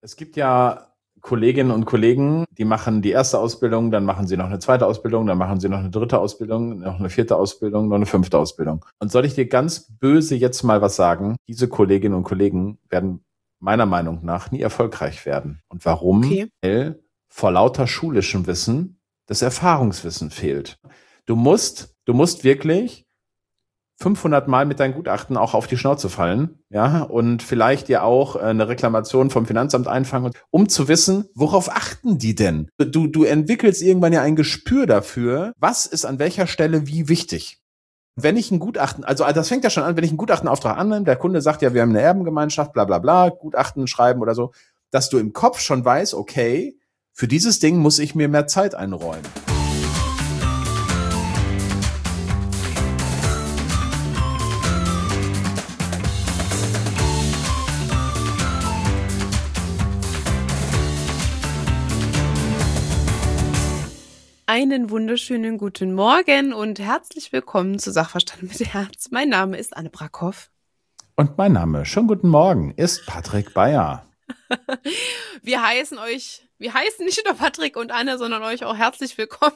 Es gibt ja Kolleginnen und Kollegen, die machen die erste Ausbildung, dann machen sie noch eine zweite Ausbildung, dann machen sie noch eine dritte Ausbildung, noch eine vierte Ausbildung, noch eine fünfte Ausbildung. Und soll ich dir ganz böse jetzt mal was sagen? Diese Kolleginnen und Kollegen werden meiner Meinung nach nie erfolgreich werden. Und warum? Okay. Weil vor lauter schulischem Wissen das Erfahrungswissen fehlt. Du musst wirklich 500 Mal mit deinem Gutachten auch auf die Schnauze fallen, ja, und vielleicht dir auch eine Reklamation vom Finanzamt einfangen, um zu wissen, worauf achten die denn? Du entwickelst irgendwann ja ein Gespür dafür, was ist an welcher Stelle wie wichtig. Wenn ich ein Gutachten, also das fängt ja schon an, wenn ich einen Gutachtenauftrag annehme, der Kunde sagt ja, wir haben eine Erbengemeinschaft, bla bla bla, Gutachten schreiben oder so, dass du im Kopf schon weißt, okay, für dieses Ding muss ich mir mehr Zeit einräumen. Einen wunderschönen guten Morgen und herzlich willkommen zu Sachverstand mit Herz. Mein Name ist Anne Brackhoff. Und mein Name, schönen guten Morgen, ist Patrick Beyer. Wir heißen nicht nur Patrick und Anne, sondern euch auch herzlich willkommen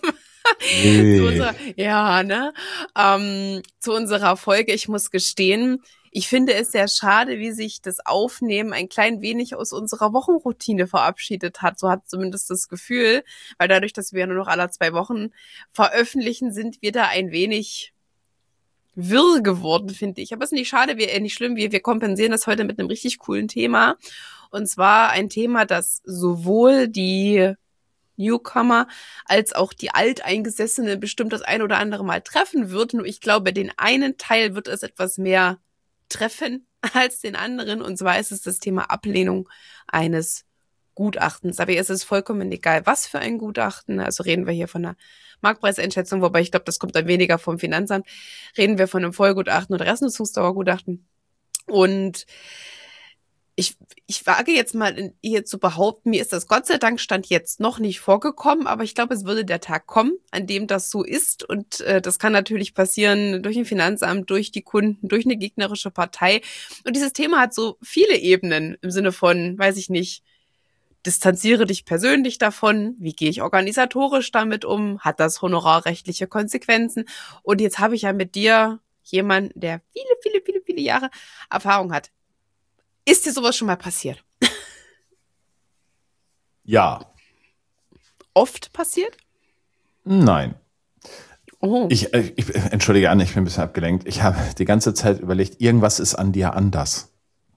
zu unserer Folge. Ich muss gestehen, ich finde es sehr schade, wie sich das Aufnehmen ein klein wenig aus unserer Wochenroutine verabschiedet hat. So hat zumindest das Gefühl, weil dadurch, dass wir nur noch alle 2 Wochen veröffentlichen, sind wir da ein wenig wirr geworden, finde ich. Aber es ist nicht schade, nicht schlimm. Wir kompensieren das heute mit einem richtig coolen Thema. Und zwar ein Thema, das sowohl die Newcomer als auch die Alteingesessene bestimmt das ein oder andere Mal treffen wird. Nur ich glaube, den einen Teil wird es etwas mehr treffen als den anderen. Und zwar ist es das Thema Ablehnung eines Gutachtens. Aber es ist vollkommen egal, was für ein Gutachten. Also reden wir hier von einer Marktpreiseinschätzung, wobei ich glaube, das kommt dann weniger vom Finanzamt. Reden wir von einem Vollgutachten oder Restnutzungsdauergutachten. Und ich wage jetzt mal hier zu behaupten, mir ist das Gott sei Dank Stand jetzt noch nicht vorgekommen, aber ich glaube, es würde der Tag kommen, an dem das so ist. Und das kann natürlich passieren durch ein Finanzamt, durch die Kunden, durch eine gegnerische Partei. Und dieses Thema hat so viele Ebenen im Sinne von, weiß ich nicht, distanziere dich persönlich davon, wie gehe ich organisatorisch damit um, hat das honorarrechtliche Konsequenzen? Und jetzt habe ich ja mit dir jemanden, der viele Jahre Erfahrung hat. Ist dir sowas schon mal passiert? Ja. Oft passiert? Nein. Oh. Ich entschuldige, Anne, ich bin ein bisschen abgelenkt. Ich habe die ganze Zeit überlegt, irgendwas ist an dir anders.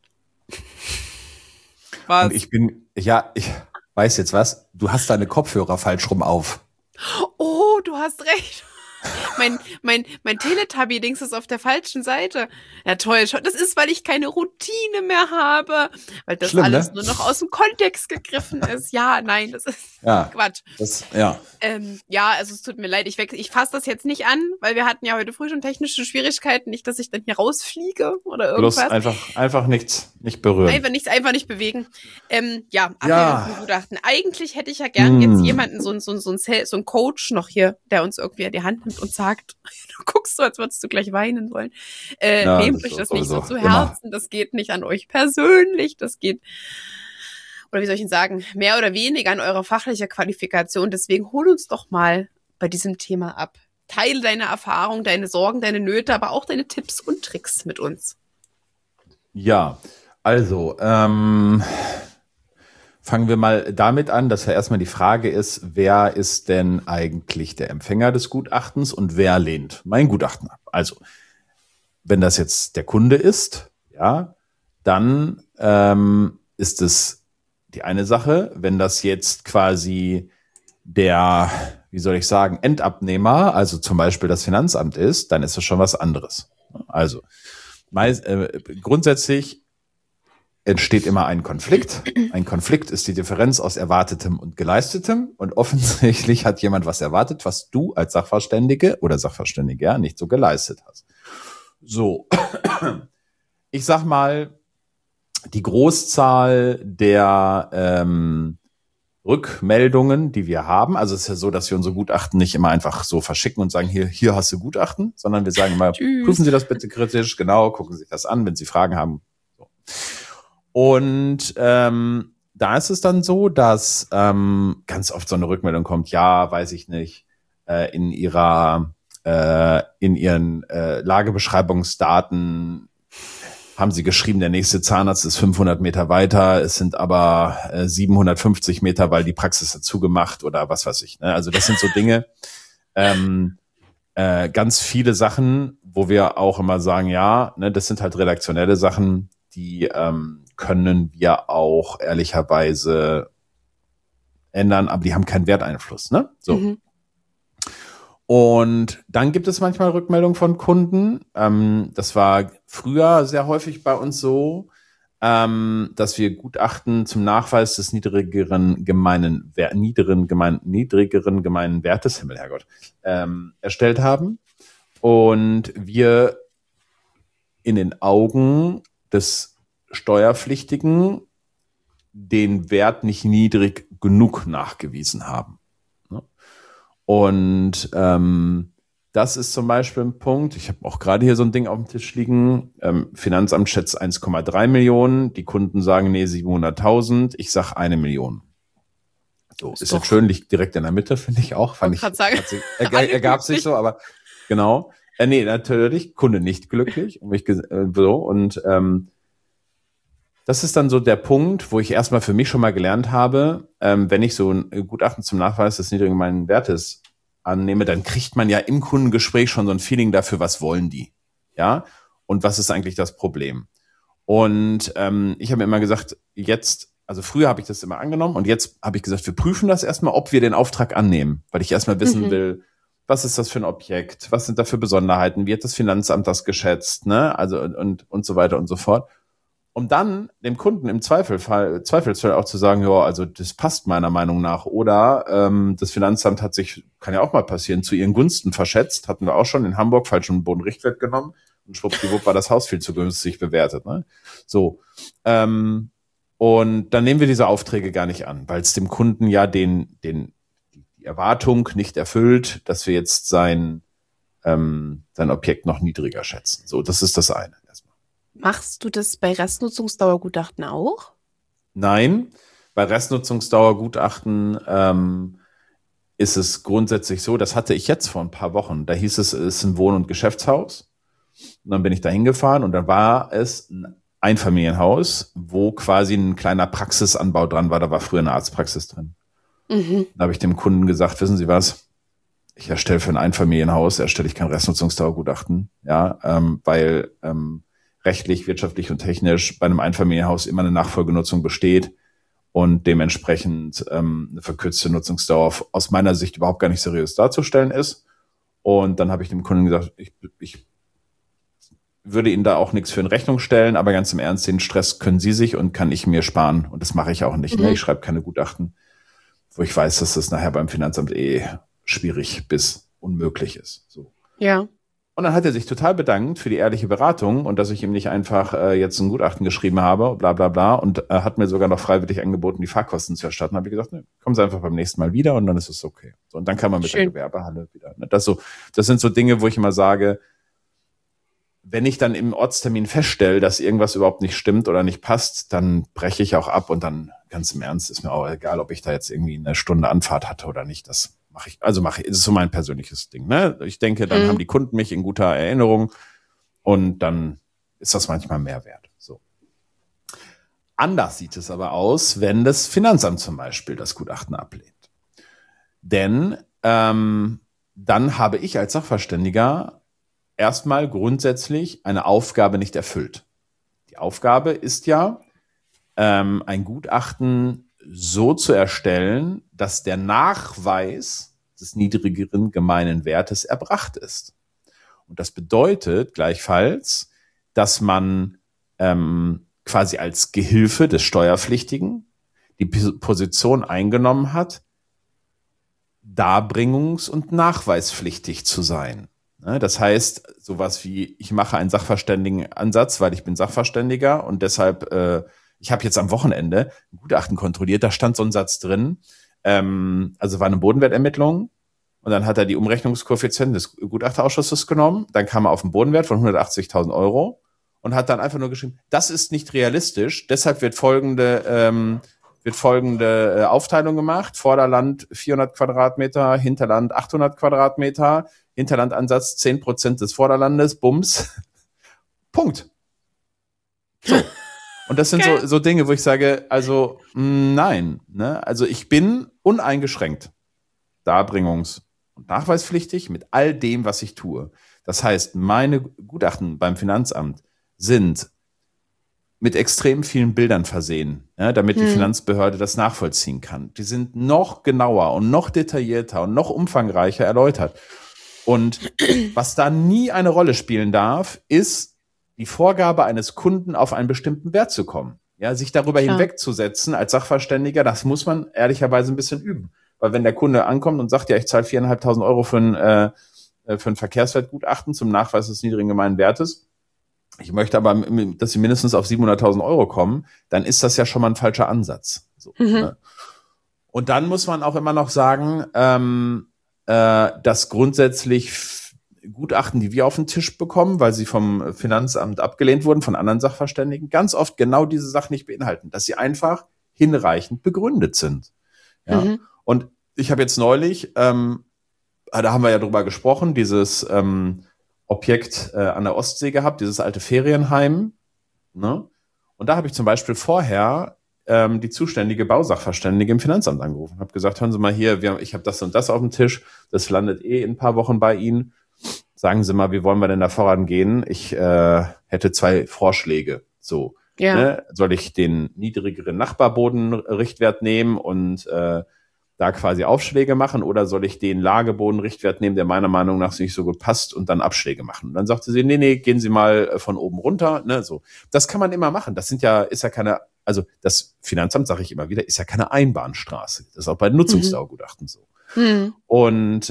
Was? Und ich weiß jetzt was, du hast deine Kopfhörer falsch rum auf. Oh, du hast recht. Mein Teletubby-Dings ist auf der falschen Seite. Ja, toll. Das ist, weil ich keine Routine mehr habe. Weil das Schlimm, alles ne? nur noch aus dem Kontext gegriffen ist. Ja, nein, das ist Quatsch. Also es tut mir leid. Ich fasse das jetzt nicht an, weil wir hatten ja heute früh schon technische Schwierigkeiten. Nicht, dass ich dann hier rausfliege oder irgendwas. Bloß einfach nichts, nicht berühren. Einfach nicht bewegen. Ablehnung von Gutachten. Eigentlich hätte ich ja gern jetzt jemanden, so einen Coach noch hier, der uns irgendwie an die Hand nimmt und sagt, du guckst so, als würdest du gleich weinen wollen. Nehmt euch das nicht so zu Herzen, das geht nicht an euch persönlich, das geht, oder wie soll ich Ihnen sagen, mehr oder weniger an eure fachliche Qualifikation. Deswegen hol uns doch mal bei diesem Thema ab. Teile deine Erfahrung, deine Sorgen, deine Nöte, aber auch deine Tipps und Tricks mit uns. Ja, also, fangen wir mal damit an, dass ja erstmal die Frage ist, wer ist denn eigentlich der Empfänger des Gutachtens und wer lehnt mein Gutachten ab? Also, wenn das jetzt der Kunde ist, ja, dann ist es die eine Sache. Wenn das jetzt quasi der, wie soll ich sagen, Endabnehmer, also zum Beispiel das Finanzamt ist, dann ist das schon was anderes. Also, grundsätzlich entsteht immer ein Konflikt. Ein Konflikt ist die Differenz aus Erwartetem und Geleistetem. Und offensichtlich hat jemand was erwartet, was du als Sachverständige oder Sachverständiger nicht so geleistet hast. So, ich sag mal, die Großzahl der Rückmeldungen, die wir haben, also es ist ja so, dass wir unsere Gutachten nicht immer einfach so verschicken und sagen, hier hast du Gutachten, sondern wir sagen immer, prüfen Sie das bitte kritisch, genau, gucken Sie sich das an, wenn Sie Fragen haben. So. Und da ist es dann so, dass ganz oft so eine Rückmeldung kommt, ja, weiß ich nicht, in ihren Lagebeschreibungsdaten haben sie geschrieben, der nächste Zahnarzt ist 500 Meter weiter, es sind aber 750 Meter, weil die Praxis dazu gemacht oder was weiß ich. Ne? Also das sind so Dinge, ganz viele Sachen, wo wir auch immer sagen, ja, ne, das sind halt redaktionelle Sachen, die können wir auch ehrlicherweise ändern, aber die haben keinen Werteinfluss. Ne? So. Mhm. Und dann gibt es manchmal Rückmeldungen von Kunden. Das war früher sehr häufig bei uns so, dass wir Gutachten zum Nachweis des niedrigeren gemeinen Wertes, Himmel, Herrgott, erstellt haben. Und wir in den Augen des Steuerpflichtigen den Wert nicht niedrig genug nachgewiesen haben. Und das ist zum Beispiel ein Punkt, ich habe auch gerade hier so ein Ding auf dem Tisch liegen, Finanzamt schätzt 1,3 Millionen, die Kunden sagen, nee, 700.000, ich sag 1 Million. So, ist jetzt schön, liegt direkt in der Mitte, finde ich auch. Ergab sich so, aber genau. Nee, natürlich, Kunde nicht glücklich. Das ist dann so der Punkt, wo ich erstmal für mich schon mal gelernt habe, wenn ich so ein Gutachten zum Nachweis des niedrigen gemeinen Wertes annehme, dann kriegt man ja im Kundengespräch schon so ein Feeling dafür, was wollen die, ja, und was ist eigentlich das Problem. Und ich habe mir immer gesagt, also früher habe ich das immer angenommen und jetzt habe ich gesagt, wir prüfen das erstmal, ob wir den Auftrag annehmen, weil ich erstmal wissen will, was ist das für ein Objekt, was sind da für Besonderheiten, wie hat das Finanzamt das geschätzt, ne, also und so weiter und so fort. Um dann dem Kunden im Zweifelsfall auch zu sagen, ja, also das passt meiner Meinung nach. Oder das Finanzamt hat sich, kann ja auch mal passieren, zu ihren Gunsten verschätzt. Hatten wir auch schon in Hamburg falschen Bodenrichtwert genommen. Und schwuppdiwupp war das Haus viel zu günstig bewertet. Ne? So. Und dann nehmen wir diese Aufträge gar nicht an, weil es dem Kunden ja die Erwartung nicht erfüllt, dass wir jetzt sein Objekt noch niedriger schätzen. So, das ist das eine. Machst du das bei Restnutzungsdauergutachten auch? Nein, bei Restnutzungsdauergutachten ist es grundsätzlich so, das hatte ich jetzt vor ein paar Wochen, da hieß es ist ein Wohn- und Geschäftshaus. Und dann bin ich da hingefahren und dann war es ein Einfamilienhaus, wo quasi ein kleiner Praxisanbau dran war, da war früher eine Arztpraxis drin. Da habe ich dem Kunden gesagt, wissen Sie was, ich erstelle für ein Einfamilienhaus, erstelle ich kein Restnutzungsdauergutachten, ja, weil rechtlich, wirtschaftlich und technisch bei einem Einfamilienhaus immer eine Nachfolgenutzung besteht und dementsprechend eine verkürzte Nutzungsdauer aus meiner Sicht überhaupt gar nicht seriös darzustellen ist. Und dann habe ich dem Kunden gesagt, ich würde Ihnen da auch nichts für in Rechnung stellen, aber ganz im Ernst, den Stress können Sie sich und kann ich mir sparen. Und das mache ich auch nicht. Ne? Ich schreibe keine Gutachten, wo ich weiß, dass das nachher beim Finanzamt schwierig bis unmöglich ist. So. Ja. Und dann hat er sich total bedankt für die ehrliche Beratung und dass ich ihm nicht einfach jetzt ein Gutachten geschrieben habe, bla bla bla, und hat mir sogar noch freiwillig angeboten, die Fahrkosten zu erstatten. Habe ich gesagt, ne, kommen Sie einfach beim nächsten Mal wieder und dann ist es okay. So, und dann kann man mit der Gewerbehalle wieder. Ne, das sind so Dinge, wo ich immer sage, wenn ich dann im Ortstermin feststelle, dass irgendwas überhaupt nicht stimmt oder nicht passt, dann breche ich auch ab und dann ganz im Ernst ist mir auch egal, ob ich da jetzt irgendwie eine Stunde Anfahrt hatte oder nicht. Das mache ich, ist so mein persönliches Ding. Ne? Ich denke, dann haben die Kunden mich in guter Erinnerung und dann ist das manchmal mehr wert. So. Anders sieht es aber aus, wenn das Finanzamt zum Beispiel das Gutachten ablehnt. Denn dann habe ich als Sachverständiger erstmal grundsätzlich eine Aufgabe nicht erfüllt. Die Aufgabe ist ja, ein Gutachten so zu erstellen, dass der Nachweis des niedrigeren gemeinen Wertes erbracht ist. Und das bedeutet gleichfalls, dass man quasi als Gehilfe des Steuerpflichtigen die Position eingenommen hat, darbringungs- und nachweispflichtig zu sein. Das heißt, sowas wie, ich mache einen Sachverständigenansatz, weil ich bin Sachverständiger und deshalb ich habe jetzt am Wochenende ein Gutachten kontrolliert, da stand so ein Satz drin, also war eine Bodenwertermittlung und dann hat er die Umrechnungskoeffizienten des Gutachterausschusses genommen, dann kam er auf einen Bodenwert von 180.000 Euro und hat dann einfach nur geschrieben, das ist nicht realistisch, deshalb wird folgende wird folgende Aufteilung gemacht. Vorderland 400 Quadratmeter, Hinterland 800 Quadratmeter, Hinterlandansatz 10% des Vorderlandes, Bums. Punkt. So. Und das sind so Dinge, wo ich sage, also nein. Ne? Also ich bin uneingeschränkt darbringungs- und nachweispflichtig mit all dem, was ich tue. Das heißt, meine Gutachten beim Finanzamt sind mit extrem vielen Bildern versehen, ja, damit die Finanzbehörde das nachvollziehen kann. Die sind noch genauer und noch detaillierter und noch umfangreicher erläutert. Und was da nie eine Rolle spielen darf, ist die Vorgabe eines Kunden, auf einen bestimmten Wert zu kommen. Ja, sich darüber hinwegzusetzen als Sachverständiger, das muss man ehrlicherweise ein bisschen üben. Weil wenn der Kunde ankommt und sagt, ja, ich zahle 4.500 Euro für ein Verkehrswertgutachten zum Nachweis des niedrigen gemeinen Wertes, ich möchte aber, dass sie mindestens auf 700.000 Euro kommen, dann ist das ja schon mal ein falscher Ansatz. So, ne? Und dann muss man auch immer noch sagen, dass grundsätzlich Gutachten, die wir auf den Tisch bekommen, weil sie vom Finanzamt abgelehnt wurden, von anderen Sachverständigen, ganz oft genau diese Sachen nicht beinhalten, dass sie einfach hinreichend begründet sind. Ja? Und ich habe jetzt neulich, da haben wir ja drüber gesprochen, dieses Objekt an der Ostsee gehabt, dieses alte Ferienheim. Ne? Und da habe ich zum Beispiel vorher die zuständige Bausachverständige im Finanzamt angerufen. Habe gesagt, hören Sie mal hier, ich habe das und das auf dem Tisch, das landet in ein paar Wochen bei Ihnen. Sagen Sie mal, wie wollen wir denn da vorangehen? Ich hätte 2 Vorschläge. So, ne? Soll ich den niedrigeren Nachbarbodenrichtwert nehmen und da quasi Aufschläge machen, oder soll ich den Lagebodenrichtwert nehmen, der meiner Meinung nach nicht so gut passt, und dann Abschläge machen? Und dann sagte sie, nee, gehen Sie mal von oben runter, ne, so. Das kann man immer machen. Das ist ja keine, also das Finanzamt, sage ich immer wieder, ist ja keine Einbahnstraße. Das ist auch bei Nutzungsdauergutachten so. Und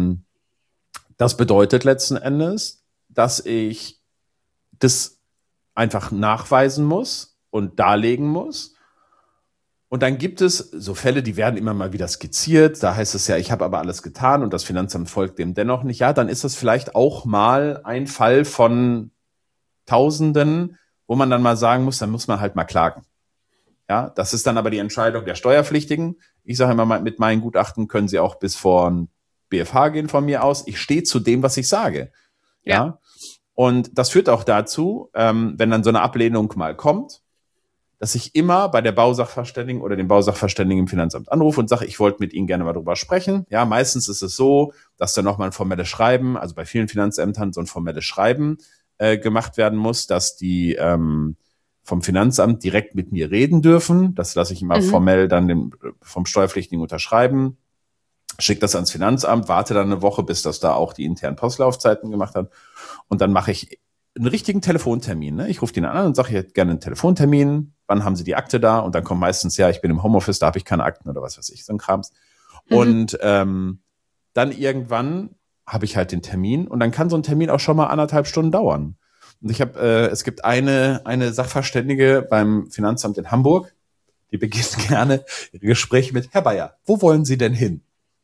das bedeutet letzten Endes, dass ich das einfach nachweisen muss und darlegen muss. Und dann gibt es so Fälle, die werden immer mal wieder skizziert. Da heißt es ja, ich habe aber alles getan und das Finanzamt folgt dem dennoch nicht. Ja, dann ist das vielleicht auch mal ein Fall von Tausenden, wo man dann mal sagen muss, dann muss man halt mal klagen. Ja, das ist dann aber die Entscheidung der Steuerpflichtigen. Ich sage immer, mit meinen Gutachten können Sie auch bis vor ein BFH gehen von mir aus. Ich stehe zu dem, was ich sage. Ja. Und das führt auch dazu, wenn dann so eine Ablehnung mal kommt, dass ich immer bei der Bausachverständigen oder dem Bausachverständigen im Finanzamt anrufe und sage, ich wollte mit Ihnen gerne mal drüber sprechen. Ja, meistens ist es so, dass dann nochmal ein formelles Schreiben, also bei vielen Finanzämtern so ein formelles Schreiben gemacht werden muss, dass die vom Finanzamt direkt mit mir reden dürfen. Das lasse ich immer formell dann vom Steuerpflichtigen unterschreiben, schicke das ans Finanzamt, warte dann eine Woche, bis das da auch die internen Postlaufzeiten gemacht hat, und dann mache ich einen richtigen Telefontermin. Ne? Ich rufe den an und sage, ich hätte gerne einen Telefontermin. Wann haben Sie die Akte da? Und dann kommt meistens, ja, ich bin im Homeoffice, da habe ich keine Akten oder was weiß ich, so ein Krams. Und dann irgendwann habe ich halt den Termin, und dann kann so ein Termin auch schon mal 1,5 Stunden dauern. Und es gibt eine Sachverständige beim Finanzamt in Hamburg, die beginnt gerne ihre Gespräche mit: Herr Bayer, wo wollen Sie denn hin?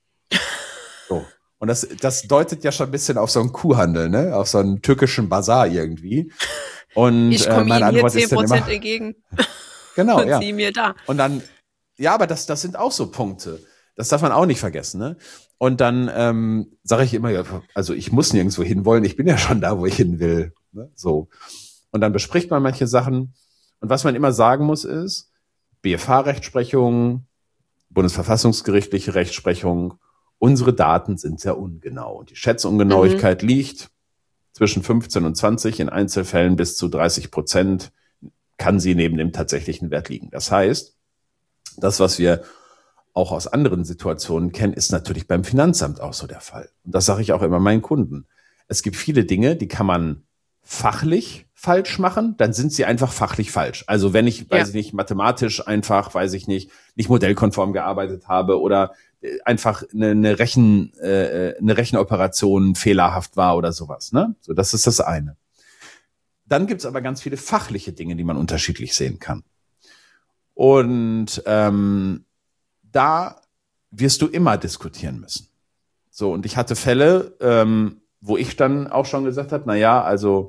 So. Und das deutet ja schon ein bisschen auf so einen Kuhhandel, ne? Auf so einen türkischen Bazar irgendwie. Und ich komme meine Ihnen hier Antwort ist dann 10% immer, entgegen. genau, und ja. Sie mir da. Und dann, ja, aber das sind auch so Punkte. Das darf man auch nicht vergessen, ne? Und dann sage ich immer, ja, also ich muss nirgendwo hinwollen, ich bin ja schon da, wo ich hin will. Ne? So. Und dann bespricht man manche Sachen. Und was man immer sagen muss ist, BFH-Rechtsprechung, bundesverfassungsgerichtliche Rechtsprechung, unsere Daten sind sehr ungenau. Und die Schätzungenauigkeit liegt zwischen 15 und 20, in Einzelfällen bis zu 30% kann sie neben dem tatsächlichen Wert liegen. Das heißt, das, was wir auch aus anderen Situationen kennen, ist natürlich beim Finanzamt auch so der Fall. Und das sage ich auch immer meinen Kunden. Es gibt viele Dinge, die kann man fachlich falsch machen, dann sind sie einfach fachlich falsch. Also wenn ich, weiß ich nicht, mathematisch einfach, nicht modellkonform gearbeitet habe oder einfach eine Rechenoperation fehlerhaft war oder sowas, ne? So, das ist das eine. Dann gibt's aber ganz viele fachliche Dinge, die man unterschiedlich sehen kann. Und da wirst du immer diskutieren müssen. So, und ich hatte Fälle, wo ich dann auch schon gesagt habe, na ja, also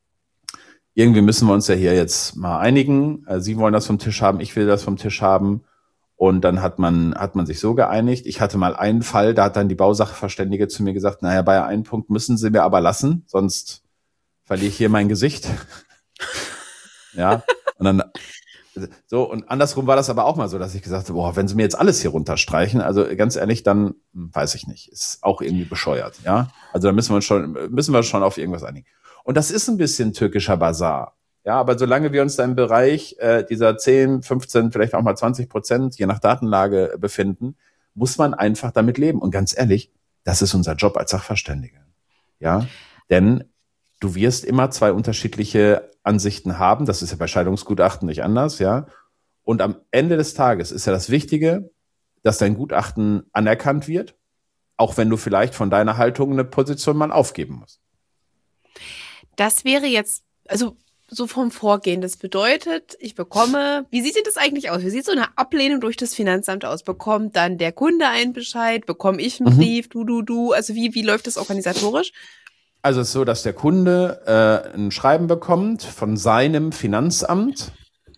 irgendwie müssen wir uns ja hier jetzt mal einigen. Sie wollen das vom Tisch haben, ich will das vom Tisch haben. Und dann hat man sich so geeinigt. Ich hatte mal einen Fall, da hat dann die Bausachverständige zu mir gesagt, naja, bei einem Punkt müssen Sie mir aber lassen, sonst verliere ich hier mein Gesicht. Ja, und dann so, und andersrum war das aber auch mal so, dass ich gesagt habe, boah, wenn Sie mir jetzt alles hier runterstreichen, also ganz ehrlich, dann weiß ich nicht, ist auch irgendwie bescheuert, ja. Also da müssen wir schon auf irgendwas einigen. Und das ist ein bisschen türkischer Basar. Ja, aber solange wir uns da im Bereich dieser 10, 15, vielleicht auch mal 20%, je nach Datenlage befinden, muss man einfach damit leben. Und ganz ehrlich, das ist unser Job als Sachverständige. Ja, denn du wirst immer zwei unterschiedliche Ansichten haben. Das ist ja bei Scheidungsgutachten nicht anders, ja. Und am Ende des Tages ist ja das Wichtige, dass dein Gutachten anerkannt wird, auch wenn du vielleicht von deiner Haltung eine Position mal aufgeben musst. Das wäre jetzt, also so vom Vorgehen. Das bedeutet, ich bekomme, wie sieht denn das eigentlich aus? Wie sieht so eine Ablehnung durch das Finanzamt aus? Bekommt dann der Kunde einen Bescheid? Bekomme ich einen Brief? Du? Also wie läuft das organisatorisch? Also es ist so, dass der Kunde ein Schreiben bekommt von seinem Finanzamt,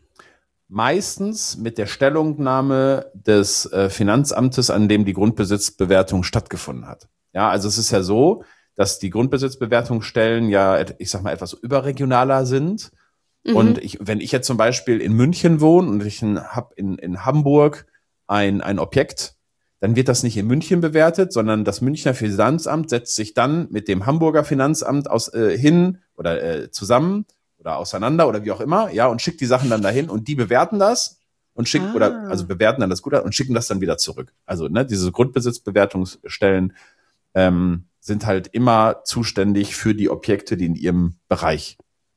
meistens mit der Stellungnahme des Finanzamtes, an dem die Grundbesitzbewertung stattgefunden hat. Ja, also es ist ja so, dass die Grundbesitzbewertungsstellen ja, ich sag mal, etwas überregionaler sind. Und wenn ich jetzt zum Beispiel in München wohne und ich habe in Hamburg ein Objekt, dann wird das nicht in München bewertet, sondern das Münchner Finanzamt setzt sich dann mit dem Hamburger Finanzamt zusammen oder auseinander oder wie auch immer, ja, und schickt die Sachen dann dahin und die bewerten das und bewerten dann das Gutachten und schicken das dann wieder zurück. Also, diese Grundbesitzbewertungsstellen sind halt immer zuständig für die Objekte, die in ihrem Bereich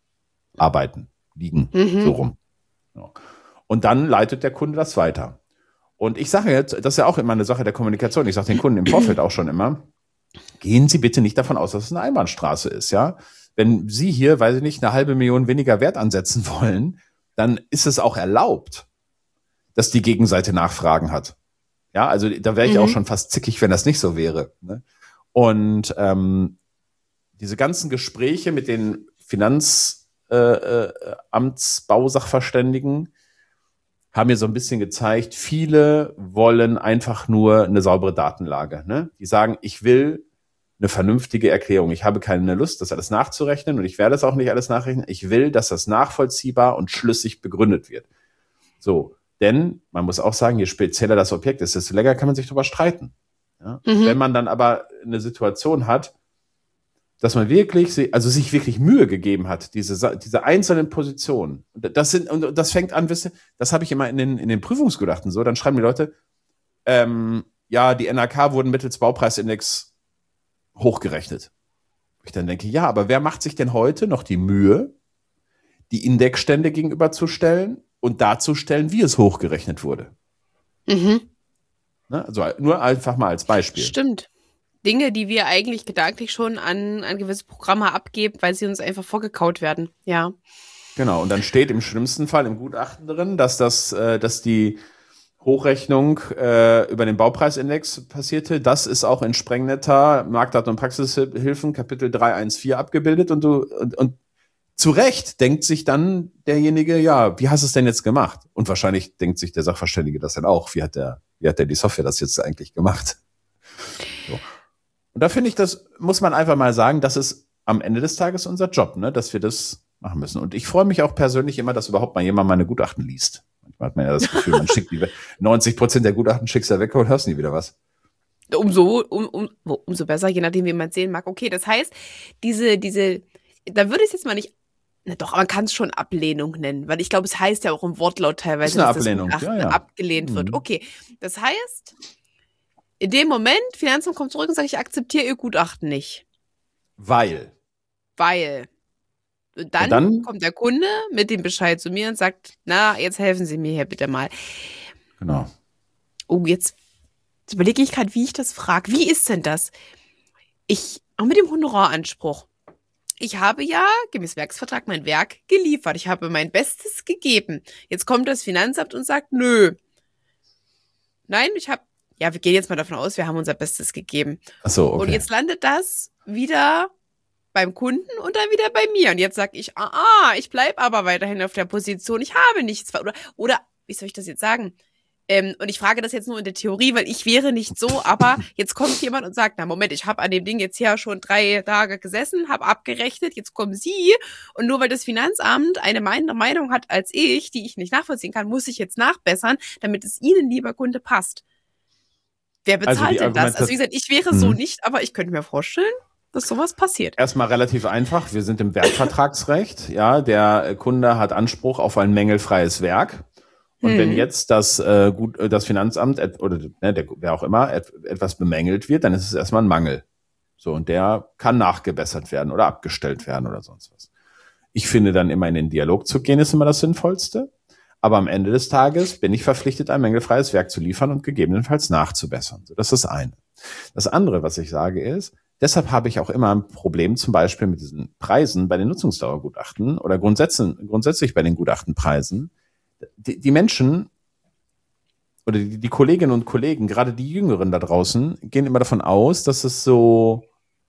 liegen, so rum. Ja. Und dann leitet der Kunde das weiter. Und ich sage jetzt, das ist ja auch immer eine Sache der Kommunikation. Ich sage den Kunden im Vorfeld auch schon immer, gehen Sie bitte nicht davon aus, dass es eine Einbahnstraße ist, ja. Wenn Sie hier, weiß ich nicht, 500.000 weniger Wert ansetzen wollen, dann ist es auch erlaubt, dass die Gegenseite Nachfragen hat. Ja, also da wäre ich auch schon fast zickig, wenn das nicht so wäre. Ne? Und diese ganzen Gespräche mit den Finanzamtsbausachverständigen haben mir so ein bisschen gezeigt, viele wollen einfach nur eine saubere Datenlage. Ne? Die sagen, ich will eine vernünftige Erklärung. Ich habe keine Lust, das alles nachzurechnen und ich werde es auch nicht alles nachrechnen. Ich will, dass das nachvollziehbar und schlüssig begründet wird. So, denn man muss auch sagen, je spezieller das Objekt ist, desto länger kann man sich darüber streiten. Ja? Wenn man dann aber eine Situation hat, dass man sich wirklich Mühe gegeben hat, diese einzelnen Positionen. Und das fängt an, das habe ich immer in den Prüfungsgutachten so, dann schreiben die Leute, ja, die NRK wurden mittels Baupreisindex hochgerechnet. Ich dann denke, ja, aber wer macht sich denn heute noch die Mühe, die Indexstände gegenüberzustellen und darzustellen, wie es hochgerechnet wurde? Ne? Also nur einfach mal als Beispiel. Stimmt. Dinge, die wir eigentlich gedanklich schon an gewisse Programme abgeben, weil sie uns einfach vorgekaut werden. Ja. Genau. Und dann steht im schlimmsten Fall im Gutachten drin, dass die Hochrechnung über den Baupreisindex passierte. Das ist auch in Sprengnetter, Marktdaten und Praxishilfen, Kapitel 314 abgebildet. Und zu Recht denkt sich dann derjenige, ja, wie hast du es denn jetzt gemacht? Und wahrscheinlich denkt sich der Sachverständige das dann auch. Wie hat der die Software das jetzt eigentlich gemacht? So. Und da finde ich, das muss man einfach mal sagen, das ist am Ende des Tages unser Job, ne, dass wir das machen müssen. Und ich freue mich auch persönlich immer, dass überhaupt mal jemand meine Gutachten liest. Manchmal hat man ja das Gefühl, man schickt die 90% der Gutachten schickst du weg und hörst nie wieder was. Umso besser, je nachdem, wie man sehen mag. Okay, das heißt, da würde ich es jetzt mal nicht, na doch, man kann es schon Ablehnung nennen, weil ich glaube, es heißt ja auch im Wortlaut teilweise, dass das Gutachten abgelehnt wird. Okay, das heißt, in dem Moment, Finanzamt kommt zurück und sagt, ich akzeptiere Ihr Gutachten nicht. Weil. Dann kommt der Kunde mit dem Bescheid zu mir und sagt, na, jetzt helfen Sie mir hier bitte mal. Genau. Oh, jetzt überlege ich gerade, wie ich das frage. Wie ist denn das? Auch mit dem Honoraranspruch. Ich habe ja gemäß Werksvertrag mein Werk geliefert. Ich habe mein Bestes gegeben. Jetzt kommt das Finanzamt und sagt, nö. Nein, wir gehen jetzt mal davon aus, wir haben unser Bestes gegeben. Ach so, okay. Und jetzt landet das wieder beim Kunden und dann wieder bei mir. Und jetzt sage ich, ich bleibe aber weiterhin auf der Position. Ich habe nichts. Oder wie soll ich das jetzt sagen? Und ich frage das jetzt nur in der Theorie, weil ich wäre nicht so, aber jetzt kommt jemand und sagt, na Moment, ich habe an dem Ding jetzt ja schon 3 Tage gesessen, habe abgerechnet, jetzt kommen Sie und nur weil das Finanzamt eine Meinung hat als ich, die ich nicht nachvollziehen kann, muss ich jetzt nachbessern, damit es Ihnen, lieber Kunde, passt. Wer bezahlt denn das? Also wie gesagt, ich wäre so nicht, aber ich könnte mir vorstellen, dass sowas passiert. Erstmal relativ einfach, wir sind im Werkvertragsrecht, ja, der Kunde hat Anspruch auf ein mängelfreies Werk. Und wenn jetzt das Finanzamt oder wer auch immer etwas bemängelt wird, dann ist es erstmal ein Mangel. So, und der kann nachgebessert werden oder abgestellt werden oder sonst was. Ich finde dann immer in den Dialog zu gehen, ist immer das Sinnvollste. Aber am Ende des Tages bin ich verpflichtet, ein mängelfreies Werk zu liefern und gegebenenfalls nachzubessern. So, das ist das eine. Das andere, was ich sage, ist, deshalb habe ich auch immer ein Problem zum Beispiel mit diesen Preisen bei den Nutzungsdauergutachten oder grundsätzlich bei den Gutachtenpreisen. Die Menschen oder die Kolleginnen und Kollegen, gerade die Jüngeren da draußen, gehen immer davon aus, dass es so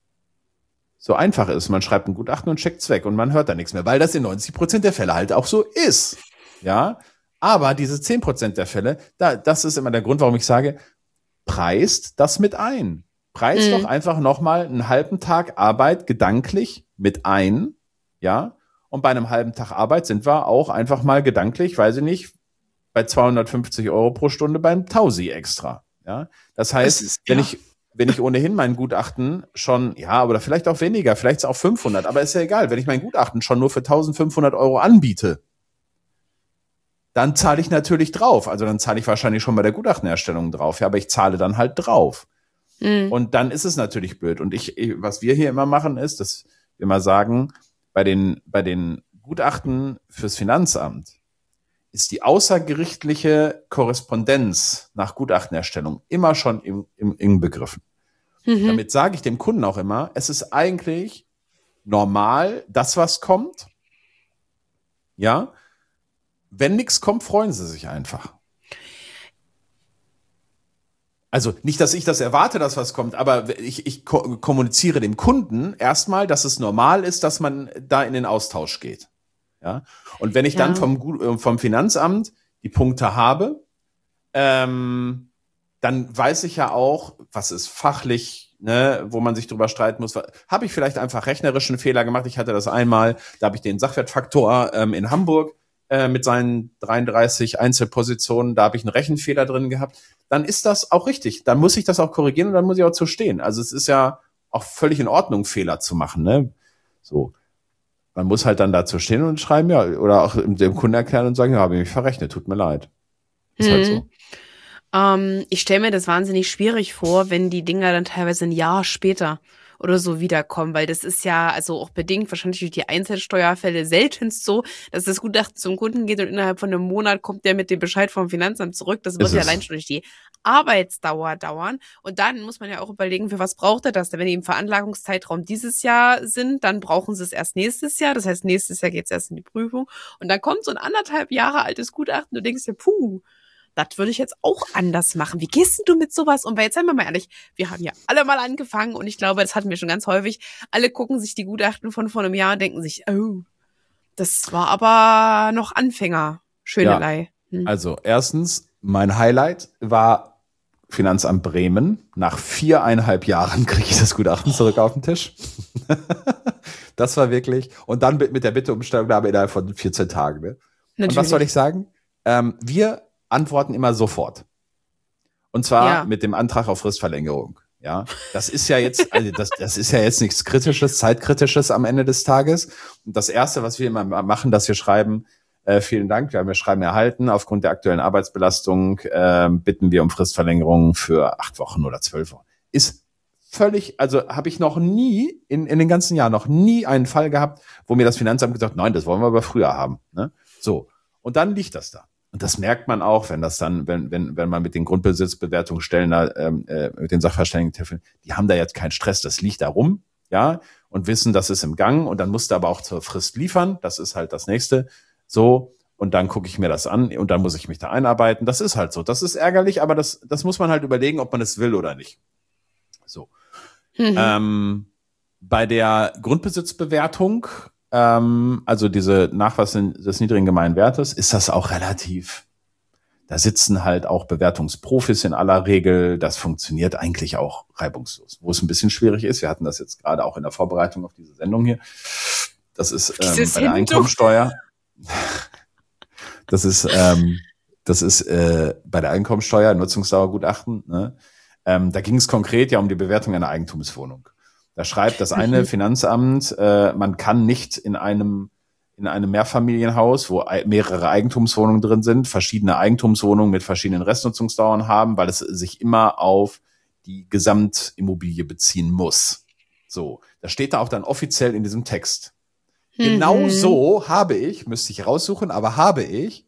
einfach ist. Man schreibt ein Gutachten und checkt's weg und man hört da nichts mehr, weil das in 90% der Fälle halt auch so ist. Ja, aber diese 10% der Fälle, das ist immer der Grund, warum ich sage, preist das mit ein. Preist doch einfach nochmal einen halben Tag Arbeit gedanklich mit ein, ja. Und bei einem halben Tag Arbeit sind wir auch einfach mal gedanklich, weiß ich nicht, bei 250 € pro Stunde beim Tausi extra. Ja, das heißt, wenn ich ohnehin mein Gutachten schon, ja, oder vielleicht auch weniger, vielleicht auch 500, aber ist ja egal, wenn ich mein Gutachten schon nur für 1.500 € anbiete, dann zahle ich natürlich drauf. Also dann zahle ich wahrscheinlich schon bei der Gutachtenerstellung drauf, ja, aber ich zahle dann halt drauf. Und dann ist es natürlich blöd. Und was wir hier immer machen, ist, dass wir mal sagen, bei den Gutachten fürs Finanzamt ist die außergerichtliche Korrespondenz nach Gutachtenerstellung immer schon im Begriffen. Damit sage ich dem Kunden auch immer, es ist eigentlich normal, das was kommt. Ja, wenn nichts kommt, freuen sie sich einfach. Also nicht, dass ich das erwarte, dass was kommt, aber ich kommuniziere dem Kunden erstmal, dass es normal ist, dass man da in den Austausch geht. Ja. Und wenn ich dann vom Finanzamt die Punkte habe, dann weiß ich ja auch, was ist fachlich, ne, wo man sich drüber streiten muss. Habe ich vielleicht einfach rechnerischen Fehler gemacht? Ich hatte das einmal, da habe ich den Sachwertfaktor in Hamburg mit seinen 33 Einzelpositionen, da habe ich einen Rechenfehler drin gehabt. Dann ist das auch richtig. Dann muss ich das auch korrigieren und dann muss ich auch zu stehen. Also es ist ja auch völlig in Ordnung, Fehler zu machen, ne? So. Man muss halt dann dazu stehen und schreiben, ja, oder auch dem Kunden erklären und sagen, ja, habe ich mich verrechnet, tut mir leid. Ist halt so. Ich stelle mir das wahnsinnig schwierig vor, wenn die Dinger dann teilweise ein Jahr später oder so wiederkommen, weil das ist ja also auch bedingt wahrscheinlich durch die Einzelsteuerfälle seltenst so, dass das Gutachten zum Kunden geht und innerhalb von einem Monat kommt der mit dem Bescheid vom Finanzamt zurück. Das wird ja allein schon durch die Arbeitsdauer dauern. Und dann muss man ja auch überlegen, für was braucht er das? Wenn die im Veranlagungszeitraum dieses Jahr sind, dann brauchen sie es erst nächstes Jahr. Das heißt, nächstes Jahr geht es erst in die Prüfung. Und dann kommt so ein 1,5 Jahre altes Gutachten. Du denkst dir, das würde ich jetzt auch anders machen. Wie gehst denn du mit sowas um? Weil jetzt seien wir mal ehrlich, wir haben ja alle mal angefangen und ich glaube, das hatten wir schon ganz häufig. Alle gucken sich die Gutachten von vor einem Jahr und denken sich, oh, das war aber noch Anfänger. Schönelei. Ja, also erstens, mein Highlight war Finanzamt Bremen. Nach 4,5 Jahren kriege ich das Gutachten zurück auf den Tisch. Das war wirklich, und dann mit der Bitte um Stellungnahme innerhalb von 14 Tagen. Ne? Und was soll ich sagen? Wir antworten immer sofort. Und zwar mit dem Antrag auf Fristverlängerung. Ja, das ist ja jetzt, also das ist ja jetzt nichts Kritisches, Zeitkritisches am Ende des Tages. Und das Erste, was wir immer machen, dass wir schreiben, vielen Dank, wir haben das Schreiben erhalten. Aufgrund der aktuellen Arbeitsbelastung bitten wir um Fristverlängerung für 8 Wochen oder 12 Wochen. Ist völlig, also habe ich noch nie, in den ganzen Jahren noch nie einen Fall gehabt, wo mir das Finanzamt gesagt hat, nein, das wollen wir aber früher haben. Ne? So, und dann liegt das da. Und das merkt man auch, wenn das dann, wenn man mit den Grundbesitzbewertungsstellen da, mit den Sachverständigen telefoniert, die haben da jetzt keinen Stress, das liegt da rum, ja, und wissen, das ist im Gang und dann musst du aber auch zur Frist liefern, das ist halt das Nächste, so, und dann gucke ich mir das an und dann muss ich mich da einarbeiten, das ist halt so, das ist ärgerlich, aber das muss man halt überlegen, ob man es will oder nicht. So. Bei der Grundbesitzbewertung, also diese Nachweis des niedrigen Gemeinwertes, ist das auch relativ, Da sitzen halt auch Bewertungsprofis in aller Regel. Das funktioniert eigentlich auch reibungslos. Wo es ein bisschen schwierig ist, wir hatten das jetzt gerade auch in der Vorbereitung auf diese Sendung hier. Das ist bei der Einkommensteuer. Das ist bei der Einkommensteuer, Nutzungsdauergutachten. Ne? Da ging es konkret ja um die Bewertung einer Eigentumswohnung. Da schreibt das eine Finanzamt, man kann nicht in einem Mehrfamilienhaus, wo mehrere Eigentumswohnungen drin sind, verschiedene Eigentumswohnungen mit verschiedenen Restnutzungsdauern haben, weil es sich immer auf die Gesamtimmobilie beziehen muss. So, das steht da auch dann offiziell in diesem Text. Genau so müsste ich raussuchen, aber habe ich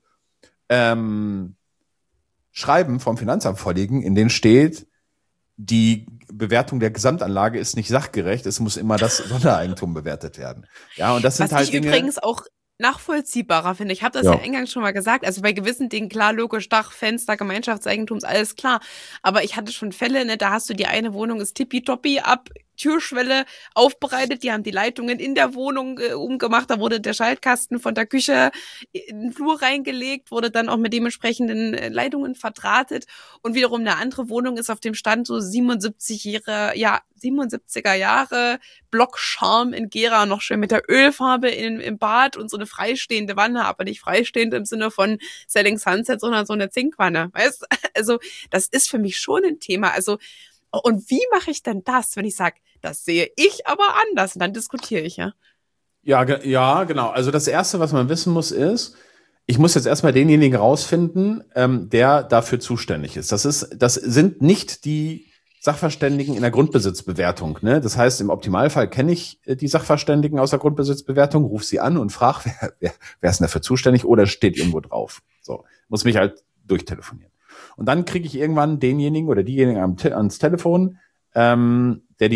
Schreiben vom Finanzamt vorliegen, in denen steht, die Bewertung der Gesamtanlage ist nicht sachgerecht, es muss immer das Sondereigentum bewertet werden. Ja, und das sind halt Dinge. Was ich übrigens auch nachvollziehbarer finde. Ich habe das ja eingangs schon mal gesagt. Also bei gewissen Dingen, klar, logisch, Dach, Fenster, Gemeinschaftseigentums, alles klar. Aber ich hatte schon Fälle, ne, da hast du die eine Wohnung ist tippitoppi ab Türschwelle aufbereitet, die haben die Leitungen in der Wohnung umgemacht, da wurde der Schaltkasten von der Küche in den Flur reingelegt, wurde dann auch mit dementsprechenden Leitungen verdrahtet und wiederum eine andere Wohnung ist auf dem Stand so 77er Jahre, Blockcharme in Gera, noch schön mit der Ölfarbe im Bad und so eine freistehende Wanne, aber nicht freistehend im Sinne von Selling Sunset, sondern so eine Zinkwanne, weißt? Also das ist für mich schon ein Thema, also und wie mache ich denn das, wenn ich sage, das sehe ich aber anders und dann diskutiere ich, ja? Ja, genau. Also das Erste, was man wissen muss, ist, ich muss jetzt erstmal denjenigen rausfinden, der dafür zuständig ist. Das sind nicht die Sachverständigen in der Grundbesitzbewertung. Ne? Das heißt, im Optimalfall kenne ich die Sachverständigen aus der Grundbesitzbewertung, rufe sie an und frage, wer ist denn dafür zuständig oder steht irgendwo drauf. So, muss mich halt durchtelefonieren. Und dann kriege ich irgendwann denjenigen oder diejenigen ans Telefon, der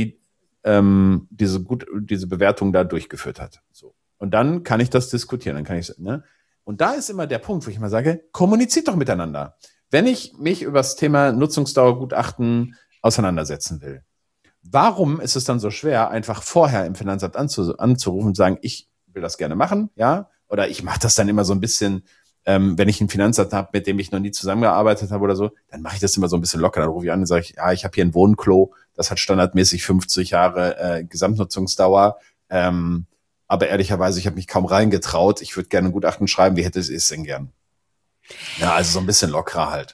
diese Bewertung da durchgeführt hat. So. Und dann kann ich das diskutieren. Dann kann ich, ne? Und da ist immer der Punkt, wo ich mal sage, kommuniziert doch miteinander. Wenn ich mich über das Thema Nutzungsdauergutachten auseinandersetzen will, warum ist es dann so schwer, einfach vorher im Finanzamt anzurufen und sagen, ich will das gerne machen, ja? Oder ich mache das dann immer so ein bisschen, wenn ich einen Finanzamt habe, mit dem ich noch nie zusammengearbeitet habe oder so, dann mache ich das immer so ein bisschen locker. Dann rufe ich an und sage, ja, ich habe hier ein Wohnklo, das hat standardmäßig 50 Jahre Gesamtnutzungsdauer. Aber ehrlicherweise, ich habe mich kaum reingetraut. Ich würde gerne ein Gutachten schreiben. Wie hätte es denn gern? Ja, also so ein bisschen lockerer halt.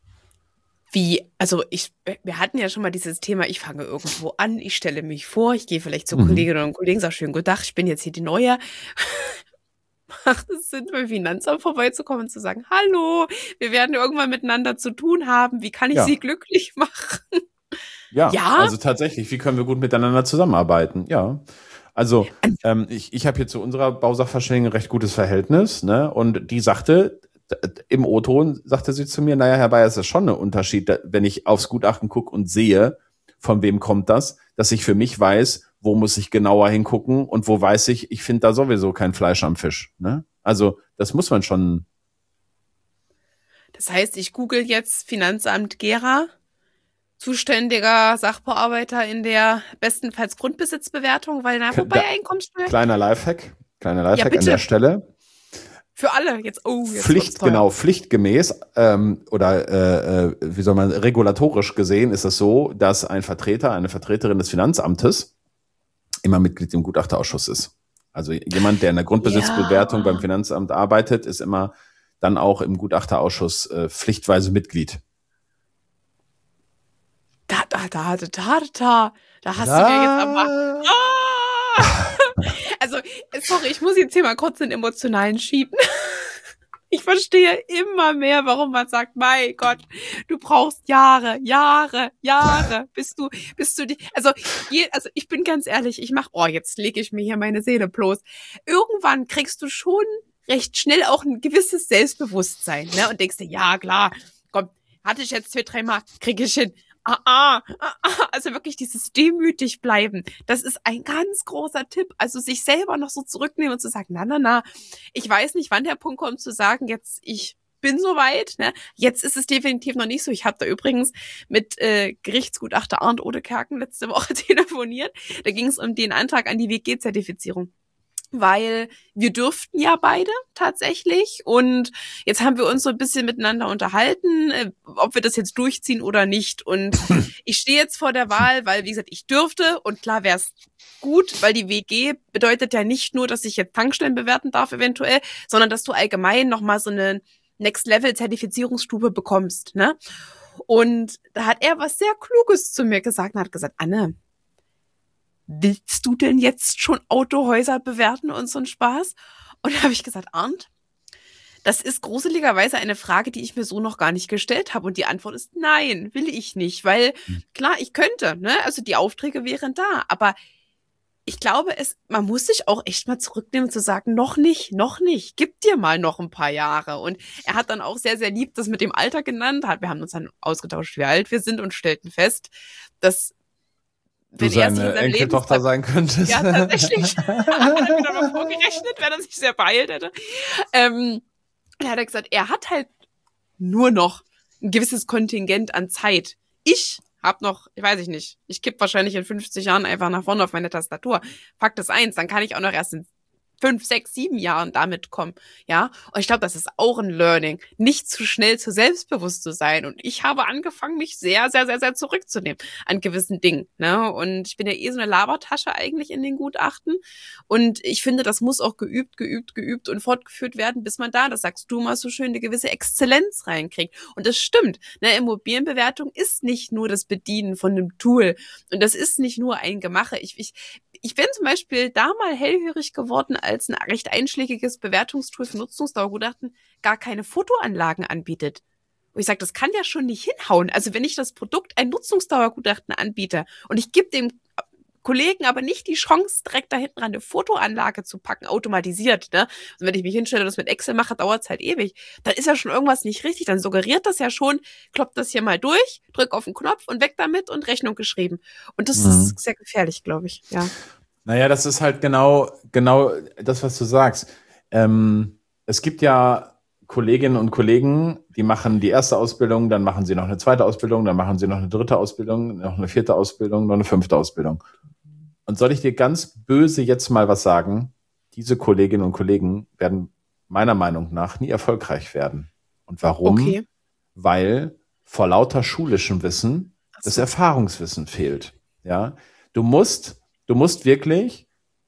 Wir hatten ja schon mal dieses Thema, ich fange irgendwo an, ich stelle mich vor, ich gehe vielleicht zu Kolleginnen und Kollegen, sage schönen guten Tag, ich bin jetzt hier die Neue. Macht es Sinn, beim Finanzamt vorbeizukommen und zu sagen, hallo, wir werden irgendwann miteinander zu tun haben, wie kann ich Sie glücklich machen? Ja, also tatsächlich, wie können wir gut miteinander zusammenarbeiten? Ja, also ich habe hier zu unserer Bausachverständigen ein recht gutes Verhältnis, ne? Und die sagte, im O-Ton sagte sie zu mir, naja, Herr Bayer, ist das schon ein Unterschied, wenn ich aufs Gutachten gucke und sehe, von wem kommt das, dass ich für mich weiß, wo muss ich genauer hingucken und wo weiß ich finde da sowieso kein Fleisch am Fisch. Ne? Also das muss man schon. Das heißt, ich google jetzt Finanzamt Gera, zuständiger Sachbearbeiter in der bestenfalls Grundbesitzbewertung, weil wobei Einkommenssteuer. Kleiner Lifehack an der Stelle. Für alle jetzt. Pflichtgemäß regulatorisch gesehen ist es so, dass ein Vertreter, eine Vertreterin des Finanzamtes immer Mitglied im Gutachterausschuss ist. Also jemand, der in der Grundbesitzbewertung beim Finanzamt arbeitet, ist immer dann auch im Gutachterausschuss pflichtweise Mitglied. Da hast du mir jetzt aber. Also, sorry, ich muss jetzt hier mal kurz den emotionalen schieben. Ich verstehe immer mehr, warum man sagt, mein Gott, du brauchst Jahre, bis du also ich bin ganz ehrlich, jetzt lege ich mir hier meine Seele bloß. Irgendwann kriegst du schon recht schnell auch ein gewisses Selbstbewusstsein, ne, und denkst dir, ja, klar, komm, hatte ich jetzt 2-3 Mal, krieg ich hin. Also wirklich dieses demütig bleiben, das ist ein ganz großer Tipp. Also sich selber noch so zurücknehmen und zu sagen, na, ich weiß nicht, wann der Punkt kommt zu sagen, jetzt, ich bin soweit, ne? Jetzt ist es definitiv noch nicht so. Ich habe da übrigens mit Gerichtsgutachter Arndt Odekerken letzte Woche telefoniert. Da ging es um den Antrag an die WG-Zertifizierung. weil wir dürften ja beide tatsächlich und jetzt haben wir uns so ein bisschen miteinander unterhalten, ob wir das jetzt durchziehen oder nicht und ich stehe jetzt vor der Wahl, weil wie gesagt, ich dürfte und klar wäre es gut, weil die WG bedeutet ja nicht nur, dass ich jetzt Tankstellen bewerten darf eventuell, sondern dass du allgemein nochmal so eine Next-Level-Zertifizierungsstufe bekommst, ne? Und da hat er was sehr Kluges zu mir gesagt und hat gesagt, Anne, willst du denn jetzt schon Autohäuser bewerten und so ein Spaß? Und da habe ich gesagt, Arndt, das ist gruseligerweise eine Frage, die ich mir so noch gar nicht gestellt habe. Und die Antwort ist nein, will ich nicht. Weil, klar, ich könnte, ne? Also die Aufträge wären da. Aber ich glaube, man muss sich auch echt mal zurücknehmen und zu sagen, noch nicht, gib dir mal noch ein paar Jahre. Und er hat dann auch sehr, sehr lieb das mit dem Alter genannt. Wir haben uns dann ausgetauscht, wie alt wir sind und stellten fest, dass du seine Enkeltochter sein könntest. Ja, tatsächlich. Hat er mir dann mal vorgerechnet, wenn er sich sehr beeilt hätte. Dann hat er gesagt, er hat halt nur noch ein gewisses Kontingent an Zeit. Ich hab noch, ich weiß nicht, ich kipp wahrscheinlich in 50 Jahren einfach nach vorne auf meine Tastatur. Fakt ist eins, dann kann ich auch noch erst in 5, 6, 7 Jahren damit kommen, ja. Und ich glaube, das ist auch ein Learning, nicht zu schnell zu selbstbewusst zu sein. Und ich habe angefangen, mich sehr, sehr, sehr, sehr zurückzunehmen an gewissen Dingen, ne. Und ich bin ja so eine Labertasche eigentlich in den Gutachten. Und ich finde, das muss auch geübt und fortgeführt werden, bis man da, das sagst du mal so schön, eine gewisse Exzellenz reinkriegt. Und das stimmt, ne. Immobilienbewertung ist nicht nur das Bedienen von einem Tool. Und das ist nicht nur ein Gemache. Ich bin zum Beispiel da mal hellhörig geworden, als ein recht einschlägiges Bewertungstool für Nutzungsdauergutachten gar keine Fotoanlagen anbietet. Und ich sage, das kann ja schon nicht hinhauen. Also wenn ich das Produkt ein Nutzungsdauergutachten anbiete und ich gebe dem Kollegen aber nicht die Chance, direkt da hinten ran eine Fotoanlage zu packen, automatisiert, ne? Und wenn ich mich hinstelle und das mit Excel mache, dauert es halt ewig. Dann ist ja schon irgendwas nicht richtig. Dann suggeriert das ja schon, kloppt das hier mal durch, drück auf den Knopf und weg damit und Rechnung geschrieben. Und das ist sehr gefährlich, glaube ich, ja. Naja, das ist halt genau das, was du sagst. Es gibt ja Kolleginnen und Kollegen, die machen die erste Ausbildung, dann machen sie noch eine zweite Ausbildung, dann machen sie noch eine dritte Ausbildung, noch eine vierte Ausbildung, noch eine fünfte Ausbildung. Und soll ich dir ganz böse jetzt mal was sagen? Diese Kolleginnen und Kollegen werden meiner Meinung nach nie erfolgreich werden. Und warum? Okay. Weil vor lauter schulischem Wissen das Erfahrungswissen fehlt. Ja, du musst wirklich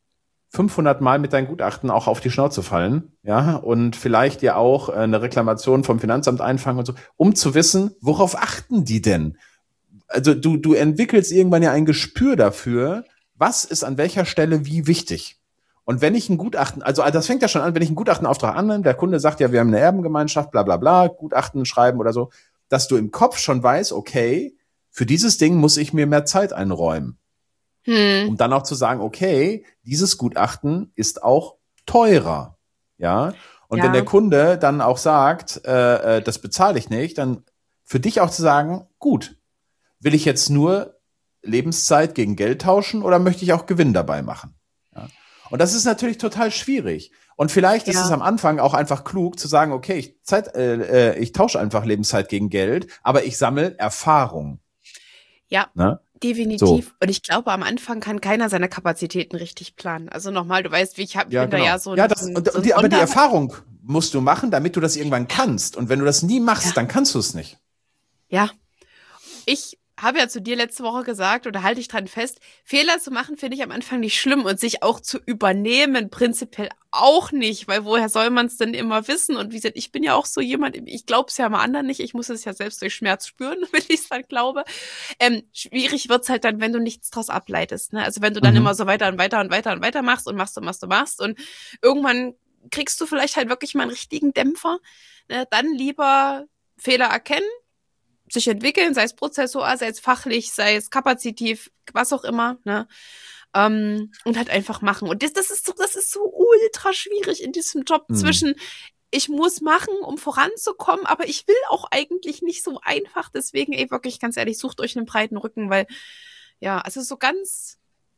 500 Mal mit deinen Gutachten auch auf die Schnauze fallen, ja, und vielleicht dir auch eine Reklamation vom Finanzamt einfangen und so, um zu wissen, worauf achten die denn? Also du entwickelst irgendwann ja ein Gespür dafür, was ist an welcher Stelle wie wichtig. Und wenn ich ein Gutachten, also das fängt ja schon an, wenn ich einen Gutachtenauftrag annehme, der Kunde sagt ja, wir haben eine Erbengemeinschaft, bla bla bla, Gutachten schreiben oder so, dass du im Kopf schon weißt, okay, für dieses Ding muss ich mir mehr Zeit einräumen. Um dann auch zu sagen, okay, dieses Gutachten ist auch teurer, ja. Und wenn der Kunde dann auch sagt, das bezahle ich nicht, dann für dich auch zu sagen, gut, will ich jetzt nur Lebenszeit gegen Geld tauschen oder möchte ich auch Gewinn dabei machen? Ja? Und das ist natürlich total schwierig. Und vielleicht ist es am Anfang auch einfach klug zu sagen, okay, ich tausche einfach Lebenszeit gegen Geld, aber ich sammle Erfahrung. Ja. Ne? Definitiv. So. Und ich glaube, am Anfang kann keiner seine Kapazitäten richtig planen. Also nochmal, du weißt, wie ich bin da ja so. Ja, aber die Erfahrung musst du machen, damit du das irgendwann kannst. Und wenn du das nie machst, dann kannst du es nicht. Ja. Ich habe ja zu dir letzte Woche gesagt, oder halte ich dran fest, Fehler zu machen finde ich am Anfang nicht schlimm und sich auch zu übernehmen prinzipiell auch nicht, weil woher soll man es denn immer wissen? Und wie gesagt, ich bin ja auch so jemand, ich glaube es ja mal anderen nicht, ich muss es ja selbst durch Schmerz spüren, wenn ich es dann glaube. Schwierig wird's halt dann, wenn du nichts draus ableitest, ne? Also wenn du dann immer so weiter und weiter machst und machst und irgendwann kriegst du vielleicht halt wirklich mal einen richtigen Dämpfer, ne? Dann lieber Fehler erkennen, sich entwickeln, sei es prozessual, sei es fachlich, sei es kapazitiv, was auch immer, ne? Und halt einfach machen. Und das ist so ultra schwierig in diesem Job zwischen, ich muss machen, um voranzukommen, aber ich will auch eigentlich nicht so einfach. Deswegen, wirklich ganz ehrlich, sucht euch einen breiten Rücken, weil, ja, also so ganz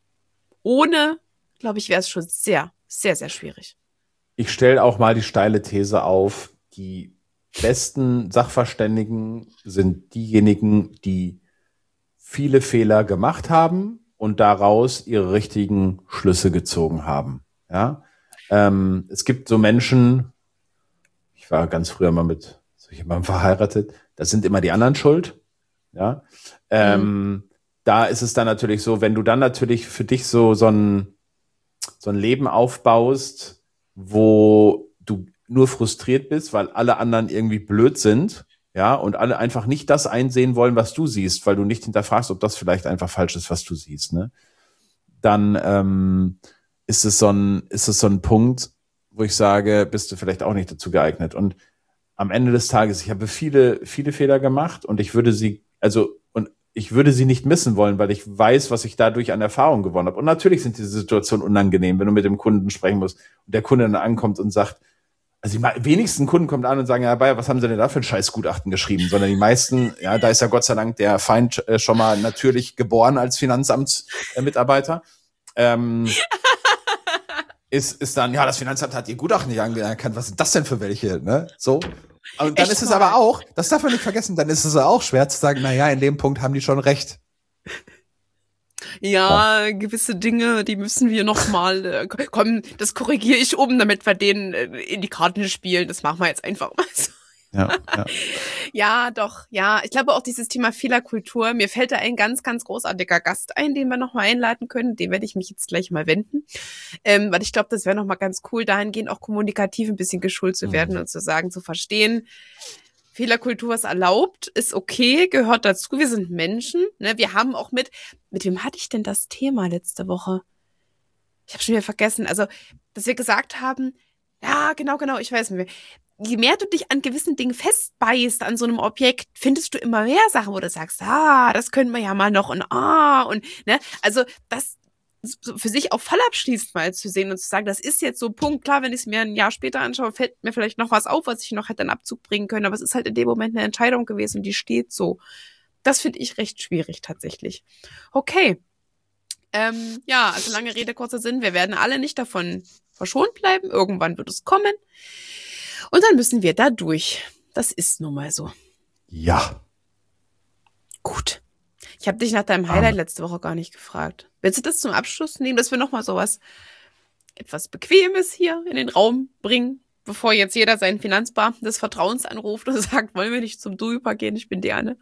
ohne, glaube ich, wäre es schon sehr, sehr, sehr schwierig. Ich stelle auch mal die steile These auf, die besten Sachverständigen sind diejenigen, die viele Fehler gemacht haben und daraus ihre richtigen Schlüsse gezogen haben. Ja, Es gibt so Menschen, ich war ganz früher mal mit so jemandem verheiratet, das sind immer die anderen schuld. Ja. Da ist es dann natürlich so, wenn du dann natürlich für dich so ein Leben aufbaust, wo du nur frustriert bist, weil alle anderen irgendwie blöd sind, ja, und alle einfach nicht das einsehen wollen, was du siehst, weil du nicht hinterfragst, ob das vielleicht einfach falsch ist, was du siehst, ne? Dann ist es so ein Punkt, wo ich sage, bist du vielleicht auch nicht dazu geeignet. Und am Ende des Tages, ich habe viele, viele Fehler gemacht und ich würde sie nicht missen wollen, weil ich weiß, was ich dadurch an Erfahrung gewonnen habe. Und natürlich sind diese Situationen unangenehm, wenn du mit dem Kunden sprechen musst und der Kunde dann ankommt und sagt, also die wenigsten Kunden kommen an und sagen, ja, Bayer, was haben Sie denn da für ein Scheißgutachten geschrieben? Sondern die meisten, ja, da ist ja Gott sei Dank der Feind schon mal natürlich geboren als Finanzamtsmitarbeiter. Ist dann, ja, das Finanzamt hat ihr Gutachten nicht anerkannt. Was sind das denn für welche? Ne? So. Und dann ist es aber auch, das darf man nicht vergessen, dann ist es auch schwer zu sagen, naja, in dem Punkt haben die schon recht. Ja, gewisse Dinge, die müssen wir nochmal, komm, das korrigiere ich damit wir denen in die Karten spielen. Das machen wir jetzt einfach mal so. Ja. Ja, doch, ja. Ich glaube auch dieses Thema Fehlerkultur, mir fällt da ein ganz, ganz großartiger Gast ein, den wir nochmal einladen können. Den werde ich mich jetzt gleich mal wenden. Weil ich glaube, das wäre nochmal ganz cool, dahingehend auch kommunikativ ein bisschen geschult zu werden und zu sagen, zu verstehen, Fehlerkultur ist erlaubt, ist okay, gehört dazu. Wir sind Menschen. Ne? Wir haben auch mit wem hatte ich denn das Thema letzte Woche? Ich habe schon wieder vergessen. Also, dass wir gesagt haben, ja, genau, ich weiß nicht mehr. Je mehr du dich an gewissen Dingen festbeißt, an so einem Objekt, findest du immer mehr Sachen, wo du sagst, das können wir ja mal noch und ne? Also, das für sich auch fallabschließend mal zu sehen und zu sagen, das ist jetzt so Punkt. Klar, wenn ich es mir ein Jahr später anschaue, fällt mir vielleicht noch was auf, was ich noch hätte in Abzug bringen können. Aber es ist halt in dem Moment eine Entscheidung gewesen und die steht so. Das finde ich recht schwierig tatsächlich. Okay. Ja, also lange Rede, kurzer Sinn. Wir werden alle nicht davon verschont bleiben. Irgendwann wird es kommen. Und dann müssen wir da durch. Das ist nun mal so. Ja. Gut. Ich habe dich nach deinem Highlight letzte Woche gar nicht gefragt. Willst du das zum Abschluss nehmen, dass wir nochmal sowas etwas Bequemes hier in den Raum bringen, bevor jetzt jeder seinen Finanzbeamten des Vertrauens anruft und sagt, wollen wir nicht zum Du übergehen? Ich bin Diane.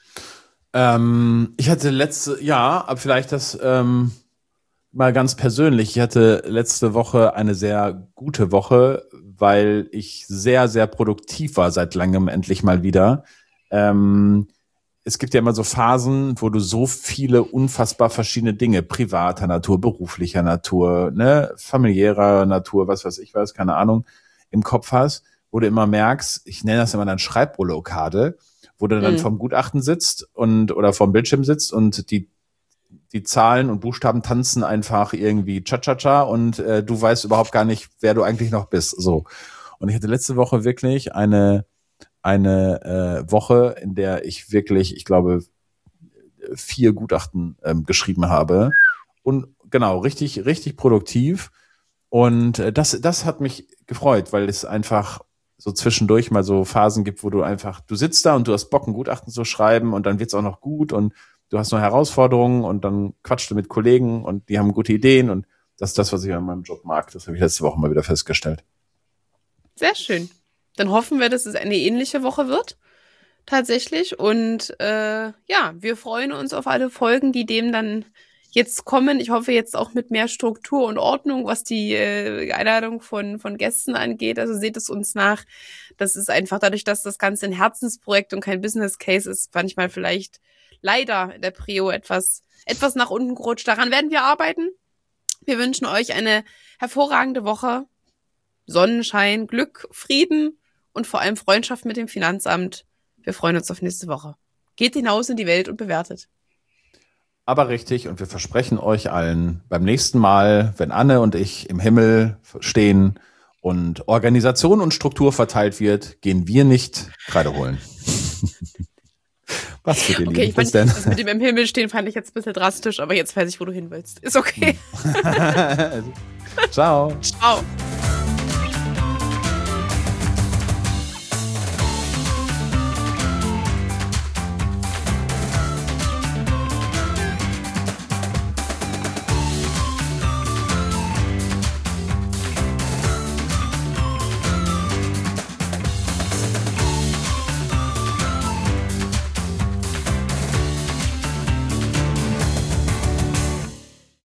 Ich hatte aber vielleicht das mal ganz persönlich. Ich hatte letzte Woche eine sehr gute Woche, weil ich sehr, sehr produktiv war seit langem endlich mal wieder. Es gibt ja immer so Phasen, wo du so viele unfassbar verschiedene Dinge, privater Natur, beruflicher Natur, ne, familiärer Natur, was weiß ich was, keine Ahnung, im Kopf hast, wo du immer merkst, ich nenne das immer dann Schreibblockade, wo du dann vom Gutachten sitzt oder vom Bildschirm sitzt und die Zahlen und Buchstaben tanzen einfach irgendwie Cha-Cha-Cha und du weißt überhaupt gar nicht, wer du eigentlich noch bist. So. Und ich hatte letzte Woche wirklich eine Woche, in der ich wirklich, ich glaube, 4 Gutachten geschrieben habe. Und genau, richtig, richtig produktiv. Und das hat mich gefreut, weil es einfach so zwischendurch mal so Phasen gibt, wo du sitzt da und du hast Bock, ein Gutachten zu schreiben und dann wird's auch noch gut und du hast noch Herausforderungen und dann quatschst du mit Kollegen und die haben gute Ideen und das ist das, was ich an meinem Job mag. Das habe ich letzte Woche mal wieder festgestellt. Sehr schön. Dann hoffen wir, dass es eine ähnliche Woche wird. Tatsächlich. Und wir freuen uns auf alle Folgen, die dem dann jetzt kommen. Ich hoffe jetzt auch mit mehr Struktur und Ordnung, was die Einladung von Gästen angeht. Also seht es uns nach. Das ist einfach dadurch, dass das Ganze ein Herzensprojekt und kein Business Case ist, manchmal vielleicht leider in der Prio etwas nach unten gerutscht. Daran werden wir arbeiten. Wir wünschen euch eine hervorragende Woche. Sonnenschein, Glück, Frieden und vor allem Freundschaft mit dem Finanzamt. Wir freuen uns auf nächste Woche. Geht hinaus in die Welt und bewertet. Aber richtig, und wir versprechen euch allen, beim nächsten Mal, wenn Anne und ich im Himmel stehen und Organisation und Struktur verteilt wird, gehen wir nicht Kreide holen. Was für dir, okay, ich fand, das mit dem im Himmel stehen fand ich jetzt ein bisschen drastisch, aber jetzt weiß ich, wo du hin willst. Ist okay. Ciao. Ciao.